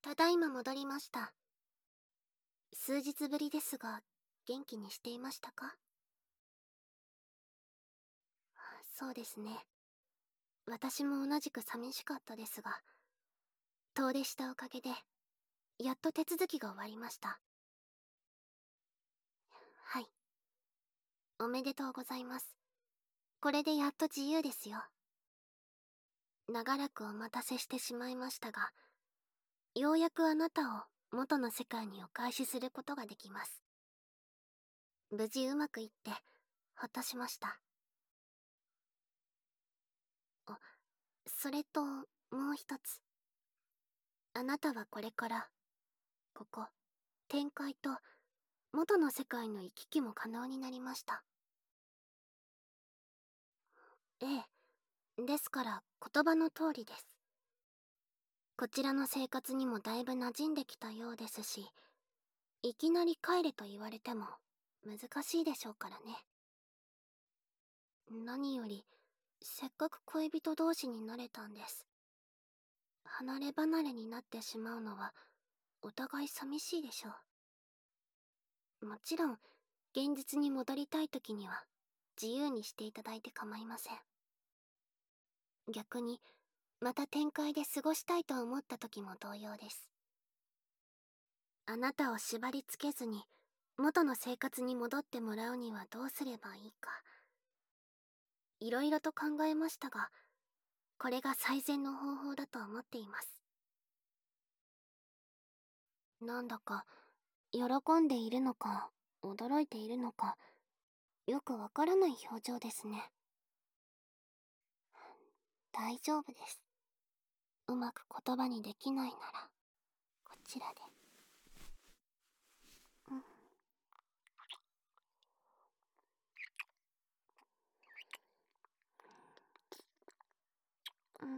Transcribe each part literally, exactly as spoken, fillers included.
ただいま戻りました。数日ぶりですが、元気にしていましたか？そうですね。私も同じく寂しかったですが、遠出したおかげで、やっと手続きが終わりました。はい。おめでとうございます。これでやっと自由ですよ。長らくお待たせしてしまいましたが、ようやくあなたを元の世界にお返しすることができます。無事うまくいって、ほっとしました。あ、それと、もう一つ。あなたはこれから、ここ、天界と、元の世界の行き来も可能になりました。ええ。ですから、言葉の通りです。こちらの生活にもだいぶ馴染んできたようですし、いきなり帰れと言われても、難しいでしょうからね。何より、せっかく恋人同士になれたんです。離れ離れになってしまうのは、お互い寂しいでしょう。もちろん、現実に戻りたい時には、自由にしていただいて構いません。逆に、また天界で過ごしたいと思った時も同様です。あなたを縛り付けずに、元の生活に戻ってもらうにはどうすればいいか。いろいろと考えましたが、これが最善の方法だと思っています。なんだか、喜んでいるのか、驚いているのか、よくわからない表情ですね。大丈夫です。うまく言葉にできないなら、こちらで。うん。うん。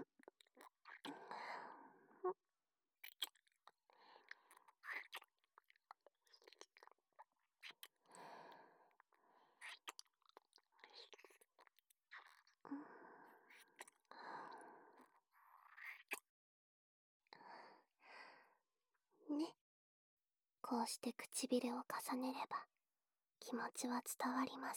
ね。こうして唇を重ねれば、気持ちは伝わります。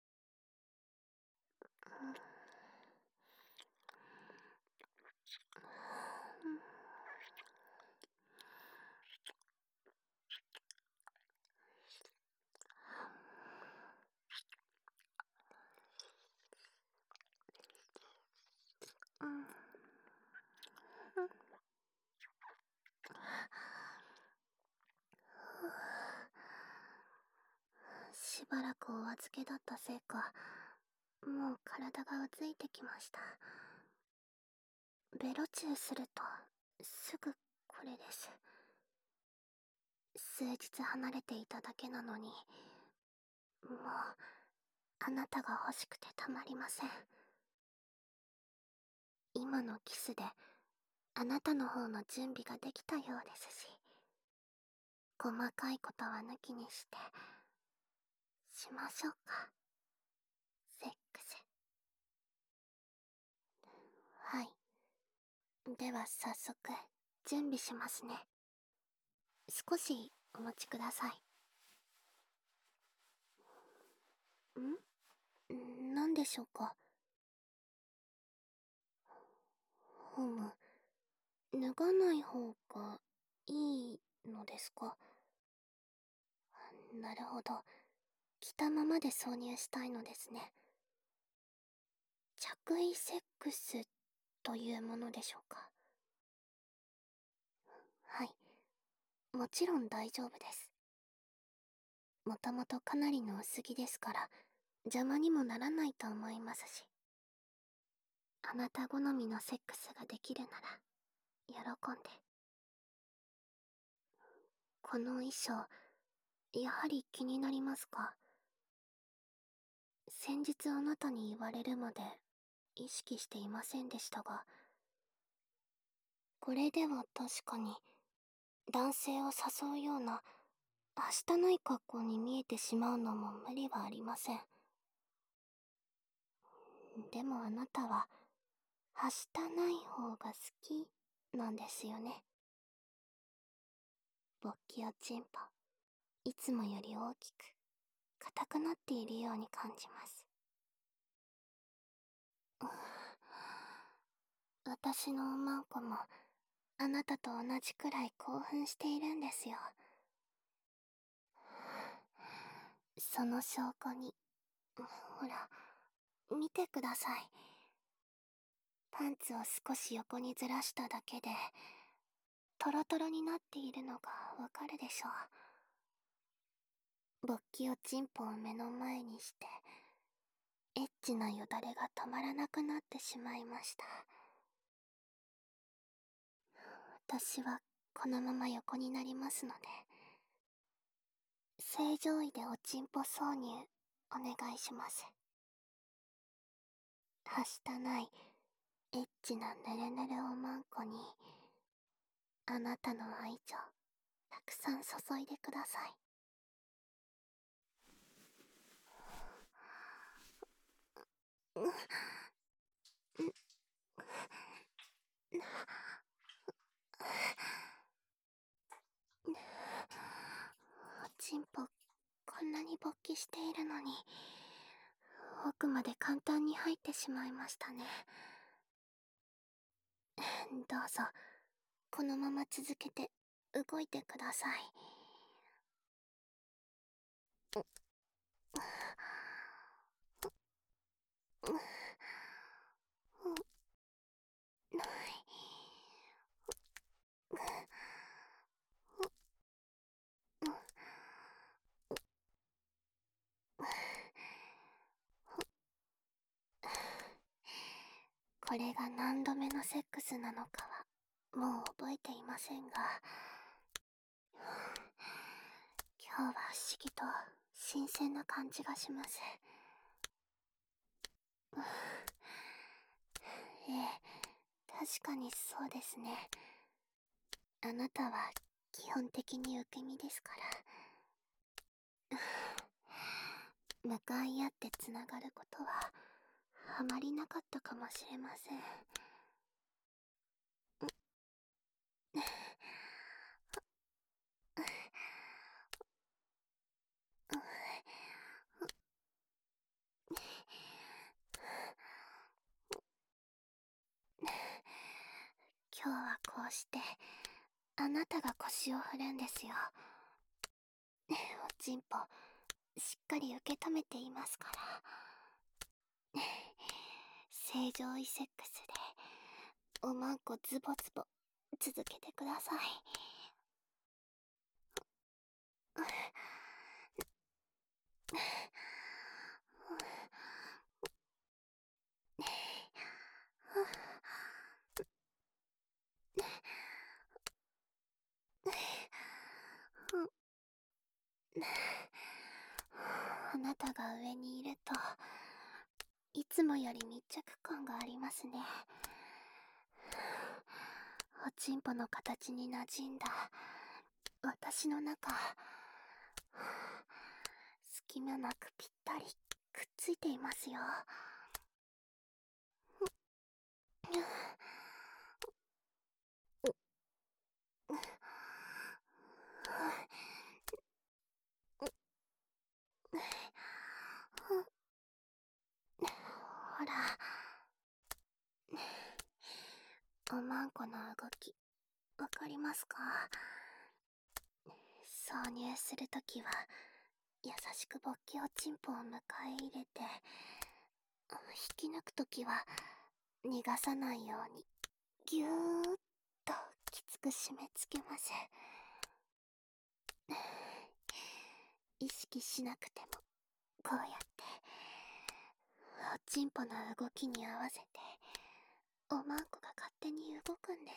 うん。うん。しばらくお預けだったせいか、もう体がうついてきました。ベロチューすると、すぐこれです。数日離れていただけなのに、もう、あなたが欲しくてたまりません。今のキスで、あなたの方の準備ができたようですし、細かいことは抜きにして、しましょうか。セックス。はい。では早速、準備しますね。少しお待ちください。ん？何でしょうか？ふむ、脱がない方がいいのですか？なるほど。着たままで挿入したいのですね。着衣セックスというものでしょうか？はい。もちろん大丈夫です。もともとかなりの薄着ですから、邪魔にもならないと思いますし。あなた好みのセックスができるなら、喜んで。この衣装、やはり気になりますか？先日あなたに言われるまで意識していませんでしたが、これでは確かに男性を誘うようなはしたない格好に見えてしまうのも無理はありません。でもあなたははしたない方が好きなんですよね。 勃起おちんぽ、いつもより大きく硬くなっているように感じます。私のおまんこもあなたと同じくらい興奮しているんですよ。その証拠に、ほら、見てください。パンツを少し横にずらしただけでトロトロになっているのがわかるでしょう。勃起おちんぽを目の前にしてエッチなよだれが止まらなくなってしまいました。私はこのまま横になりますので、正常位でおちんぽ挿入お願いします。はしたないエッチなぬるぬるおまんこにあなたの愛情たくさん注いでください。おちんぽこんなに勃起しているのに奥まで簡単に入ってしまいましたね。どうぞこのまま続けて動いてください。これが何度目のセックスなのかはもう覚えていませんが、今日は不思議と新鮮な感じがします。ええ、確かにそうですね。あなたは基本的に受け身ですから。向かい合ってつながることはあまりなかったかもしれません。今日はこうしてあなたが腰を振るんですよ。おちんぽしっかり受け止めていますから。正常位セックスでおまんこズボズボ続けてください。あなたが上にいるといつもより密着感がありますね。おちんぽの形に馴染んだ私の中、隙間なくぴったりくっついていますよ。ほら、おまんこの動きわかりますか？挿入するときは優しく勃起おちんぽを迎え入れて、引き抜くときは逃がさないようにぎゅーっときつく締め付けます。意識しなくてもこうやっておちんぽの動きに合わせておまんこが勝手に動くんです。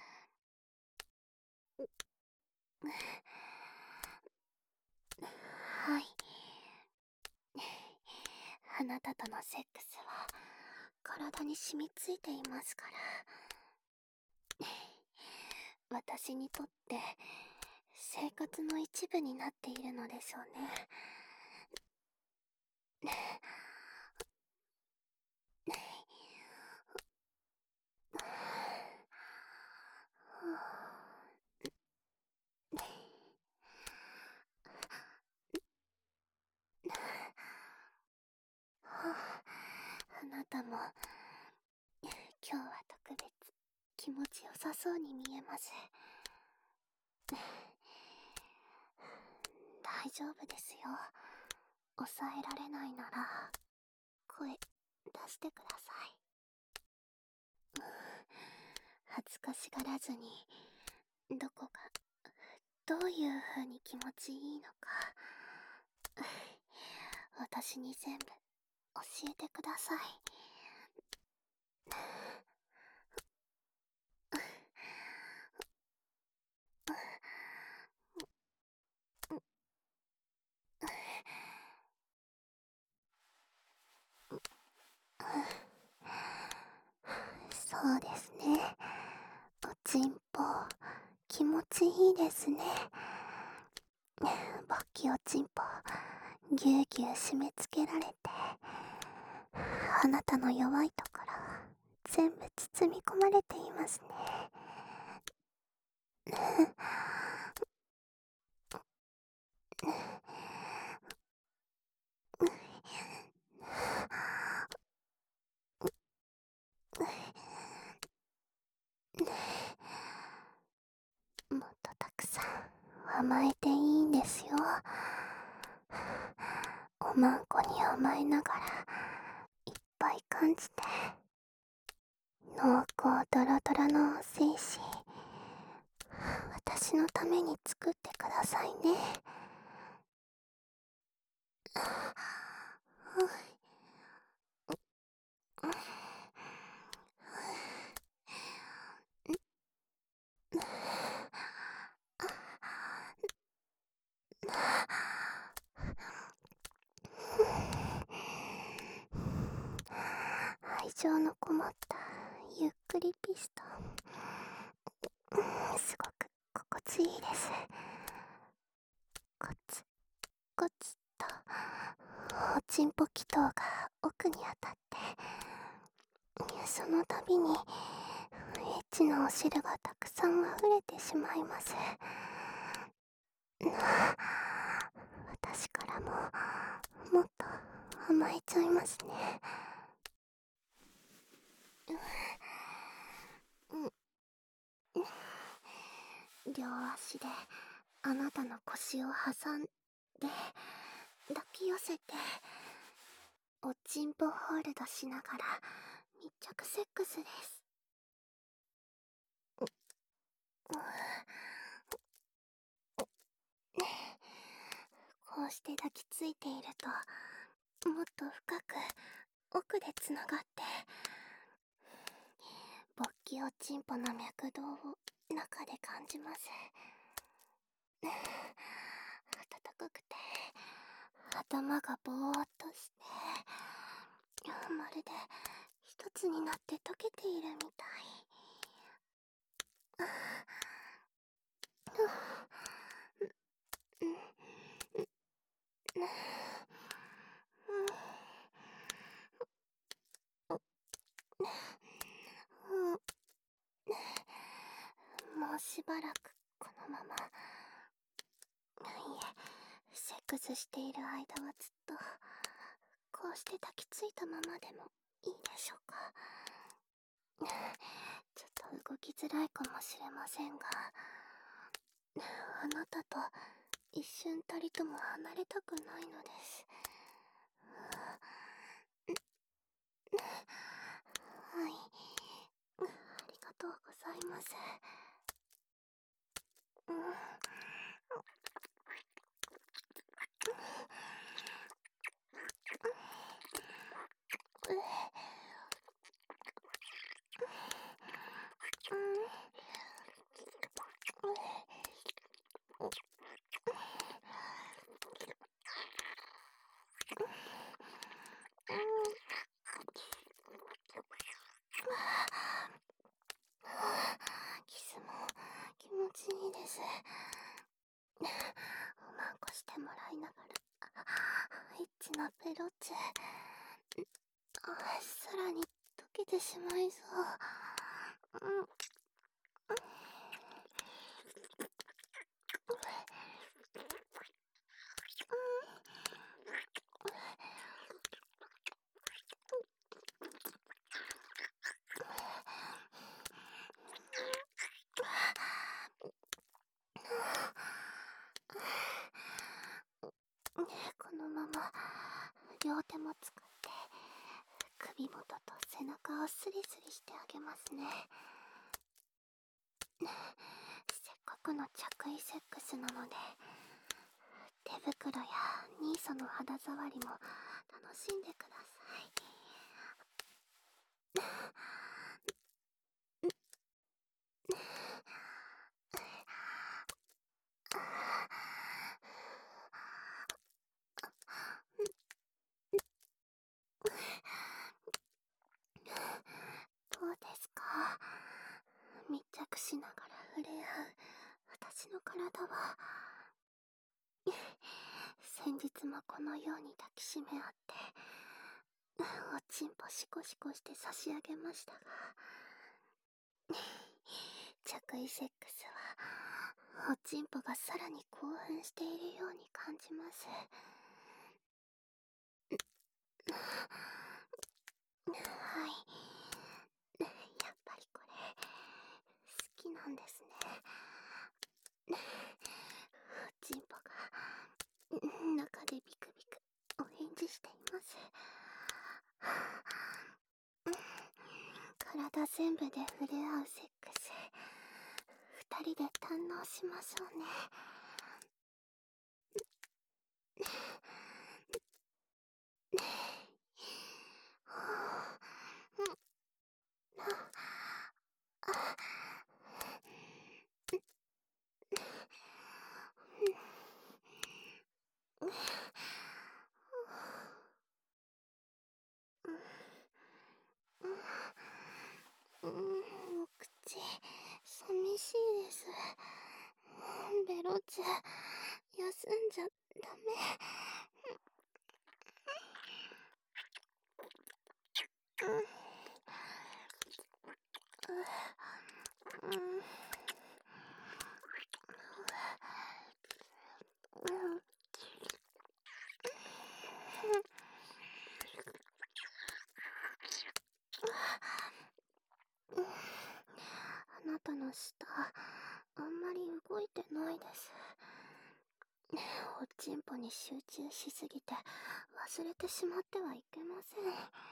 はい、あなたとのセックスは体に染みついていますから。私にとって生活の一部になっているのでしょうね。 気持ちよさそうに見えます。大丈夫ですよ。抑えられないなら声出してください。恥ずかしがらずに、どこがどういう風に気持ちいいのか私に全部教えてください。そうですね。おちんぽ気持ちいいですね。ぼっきおちんぽぎゅうぎゅう締め付けられて、あなたの弱いところ全部包み込まれていますね。もっとたくさん甘えていいんですよ。おまんこに甘えながらいっぱい感じて、濃厚ドロドロの精子私のために作ってくださいね。愛情のこもったゆっくりピストン、すごく心地いいです。コツコツとおちんぽ気筒が奥に当たって、その度にエッチなお汁がたくさん溢れてしまいます。私からももっと甘えちゃいますね。両足であなたの腰を挟んで抱き寄せて、おちんぽホールドしながら密着セックスです。こうして抱きついていると、もっと深く奥でつながって、勃起おちんぽの脈動を中で感じます。暖かくて頭がぼーっとして、まるで一つになって溶けているみたい。もうしばらくこのまま、いえ、セックスしている間はずっとこうして抱きついたままでもいいでしょうか。ちょっと動きづらいかもしれませんが、あなたと一瞬たりとも離れたくないのです。はい、ありがとうございます。うん、キスも気持ちいいです。おまんこしてもらいながらエッチなペロチェ、さらに溶けてしまいそう。うん、 両手も使って首元と背中をスリスリしてあげますね。せっかくの着衣セックスなので、手袋やニーソの肌触りも楽しんでください。どうですか？密着しながら触れ合う私の体は先日もこのように抱きしめ合っておちんぽシコシコして差し上げましたが、着衣セックスはおちんぽがさらに興奮しているように感じます。はい、やっぱりこれ好きなんですね。おちんぽが中でビクビクお返事しています。体全部で触れ合うセックス、二人で堪能しましょうね。うん、お口寂しいです。ベロチェ休んじゃダメ。うんうんうんあなたの舌あんまり動いてないです。おちんぽに集中しすぎて忘れてしまってはいけません。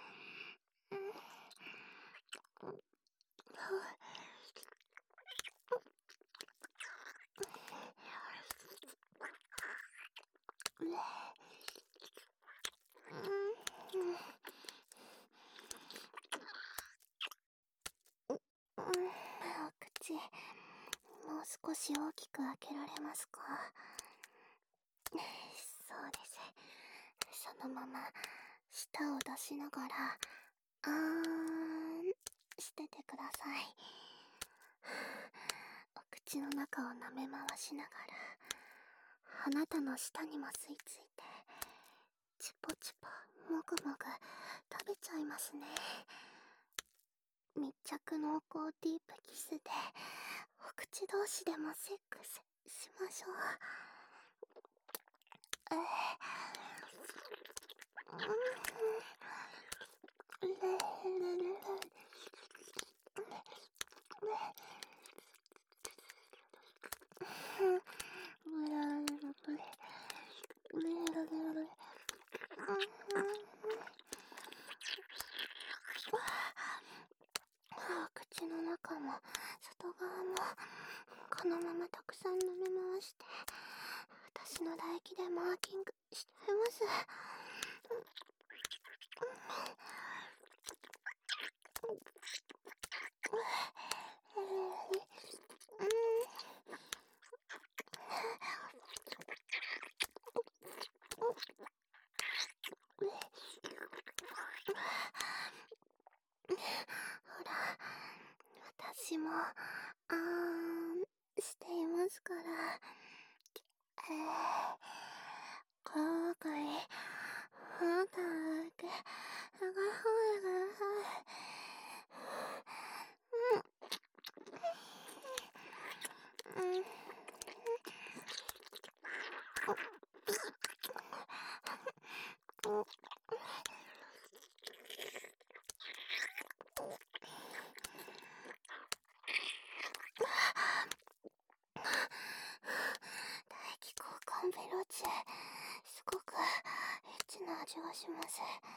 お口もう少し大きく開けられますか？そうです。そのまま舌を出しながらあーんしててください。お口の中を舐め回しながらあなたの舌にも吸い付いてチュポチュポもぐもぐ食べちゃいますね。密着濃厚ディープキスでお口同士でもセックスしましょう。えー、うん、レレレレ口の中も外側もこのままたくさん舐め回して私の唾液でマーキングしちゃいます。ほら、私もあーんしていますから。えー、今回あんただけあがほえがうんうん唾液交換ベロチェすごくエッチな味がします。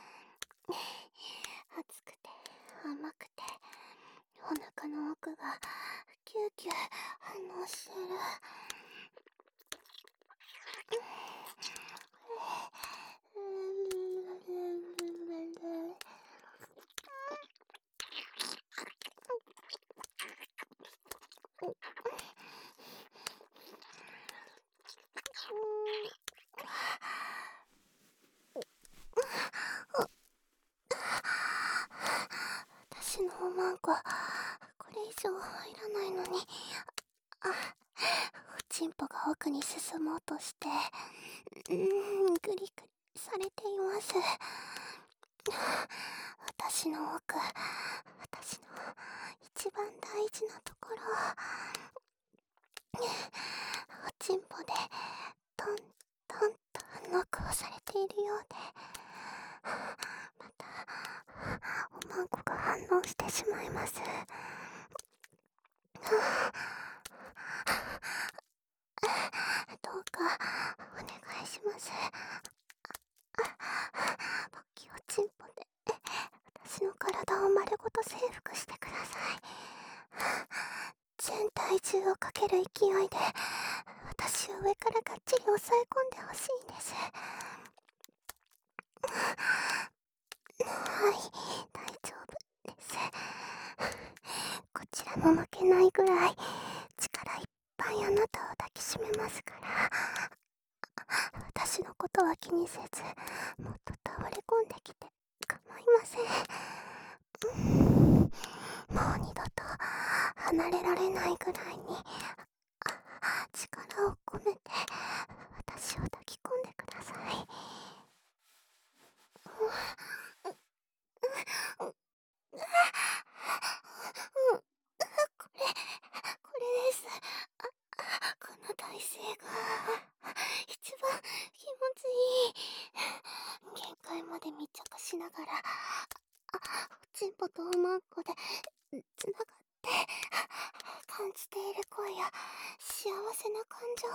熱くて甘くて、お腹の奥がキューキュー反応してる。私のおまんこ、これ以上入らないのに、あ、おちんぽが奥に進もうとして、うーん、グリグリされています。私の奥、私の一番大事なところ、おちんぽでトントンとノックをされているようで、またおまんこが反応してしまいます。どうかお願いします。ポッキーおちんぽで私の体を丸ごと征服してください。全体重をかける勢いで私を上からがっちり押さえ込んでほしいんです。はい、大丈夫です。こちらも負けないぐらい力いっぱいあなたを抱きしめますから、私のことは気にせずもっと倒れ込んできて構いません。もう二度と離れられないぐらいに力を込めて私を抱き込んでください。これ、これです。この体勢が一番気持ちいい。限界まで密着しながら、おちんぽとおまんこでつながって感じている恋や幸せな感情、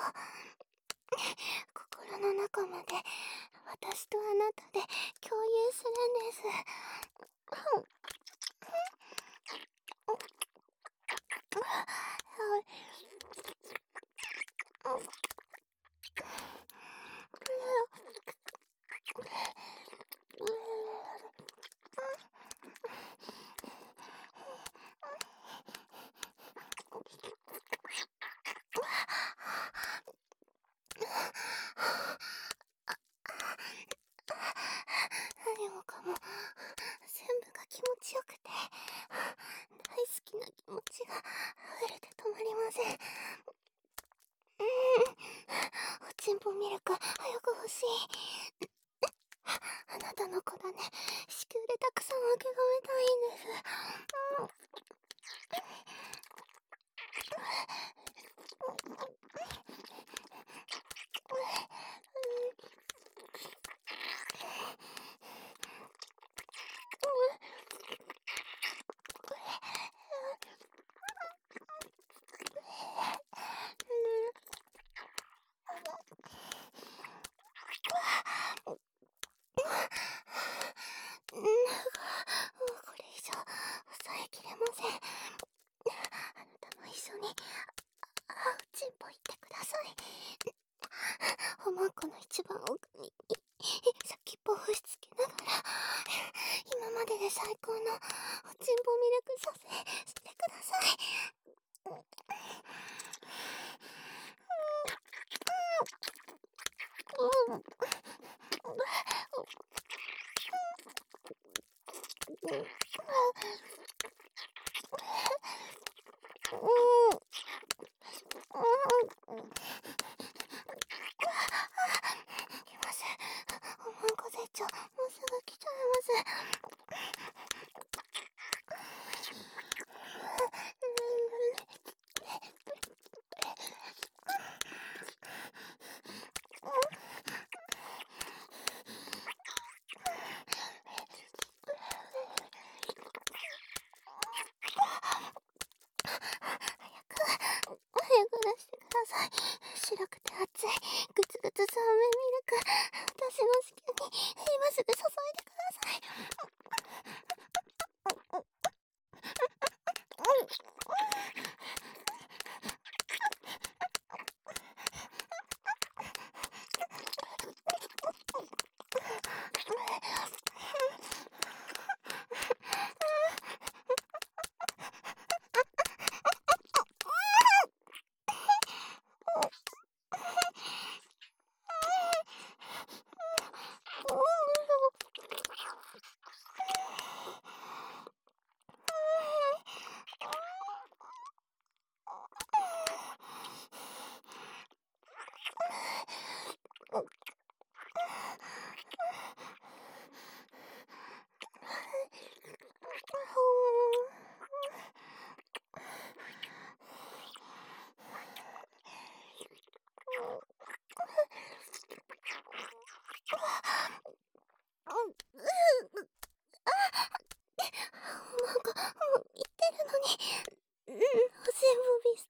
心の中まで私とあなたで共有するんです。何もかも全部が気持ちよくて、大好きな気持ちが溢れて止まりません。うーん、おちんぽミルク早く欲しい。あなたの子だね、子宮でたくさん分け止めたいんです。うん、もうこれ以上抑えきれません。あなたも一緒にあおちんぽ行ってください。おまんこの一番奥に先っぽを押し付けながら、今までで最高のおちんぽミルクさせしてください。うん、うん、来ます。おまんこ絶頂、もうすぐ来ちゃいます。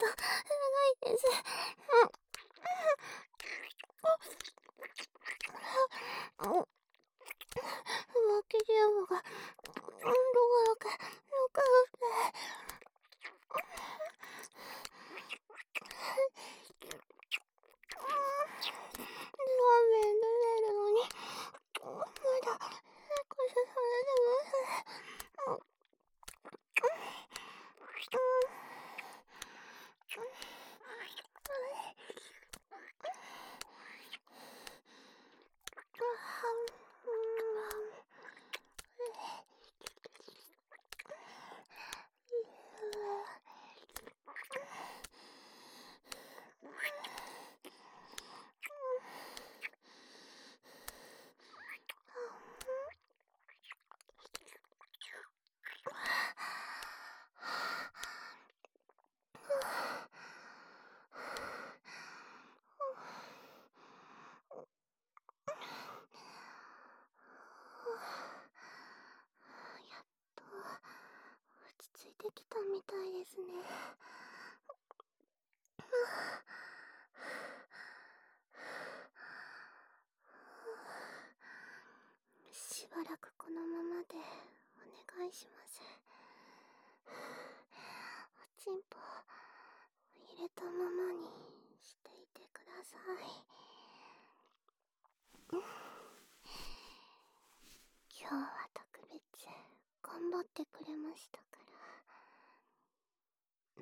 長いです。うん。浮気ゲームが、どころか、よかった。ラーメン食べるのに、まだ、セックスされてます。うん。やっと落ち着いてきたみたいですね。しばらくこのままでお願いします。おちんぽ入れたままにしていてください。今日は特別頑張ってくれましたから、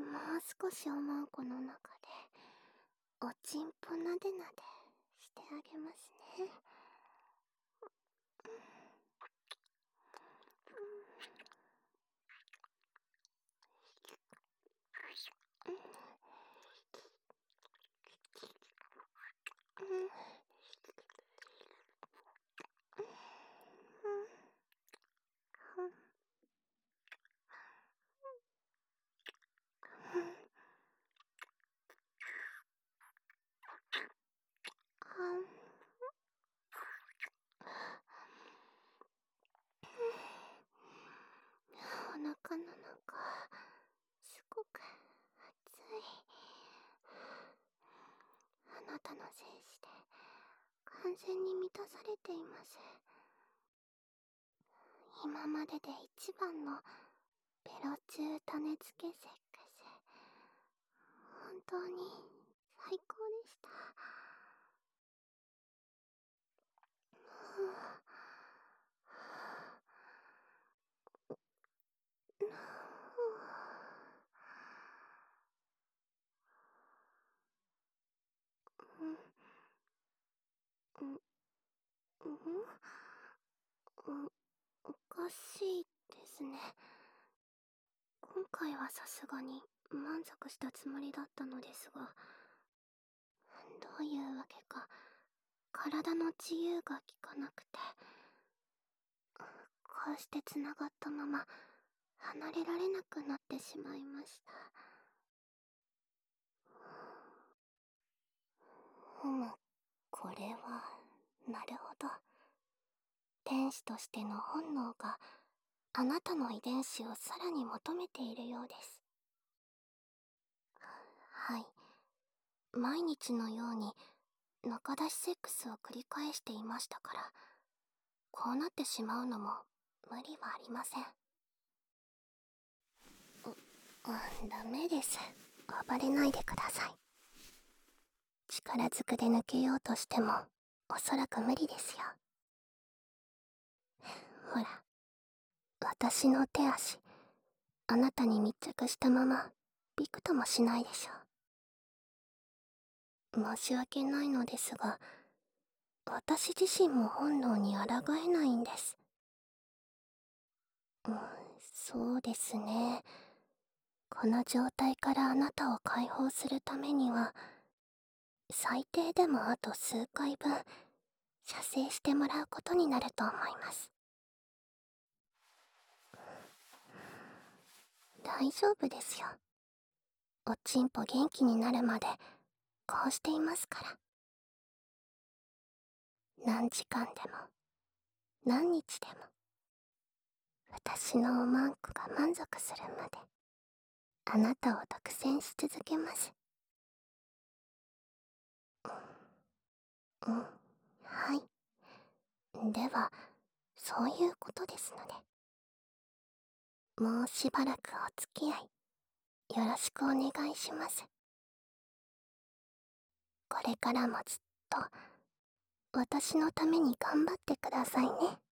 もう少しおまんこの中でおちんぽなでなでしてあげますね。お腹の中すごく熱い。あなたの精子で完全に満たされています。今までで一番のベロ中種付けセックス、本当に最高でした。うん、うん、うん、おかしいですね。今回はさすがに満足したつもりだったのですが、どういうわけか体の自由が利かなくて、こうしてつながったまま離れられなくなってしまいました。ふむ、これはなるほど。天使としての本能があなたの遺伝子をさらに求めているようです。はい。毎日のように中出しセックスを繰り返していましたから、こうなってしまうのも無理はありません。う、うん、ダメです。暴れないでください。力ずくで抜けようとしてもおそらく無理ですよ。ほら、私の手足、あなたに密着したままびくともしないでしょう。申し訳ないのですが、私自身も本能に抗えないんです。うん、そうですね。この状態からあなたを解放するためには、最低でもあと数回分射精してもらうことになると思います。大丈夫ですよ。おちんぽ元気になるまでこうしていますから。何時間でも何日でも私のおまんこが満足するまであなたを独占し続けます。うん、はい。では、そういうことですので、もうしばらくお付き合い、よろしくお願いします。これからもずっと、私のために頑張ってくださいね。